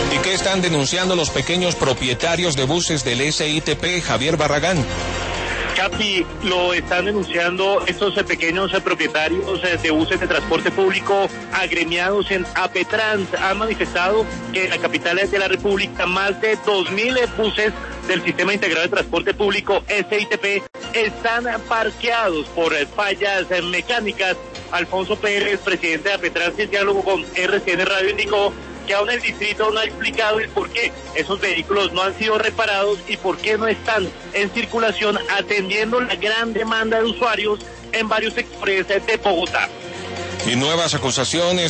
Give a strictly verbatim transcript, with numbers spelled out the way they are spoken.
¿Y qué están denunciando los pequeños propietarios de buses del S I T P, Javier Barragán? Capi, lo están denunciando estos eh, pequeños eh, propietarios eh, de buses de transporte público agremiados en APETRANS. Han manifestado que en la capital de la República más de dos mil eh, buses del Sistema Integrado de Transporte Público S I T P están parqueados por eh, fallas eh, mecánicas. Alfonso Pérez, presidente de APETRANS, en diálogo con R C N Radio, indicó que aún el distrito no ha explicado el por qué esos vehículos no han sido reparados y por qué no están en circulación, atendiendo la gran demanda de usuarios en varios sectores de Bogotá. Y nuevas acusaciones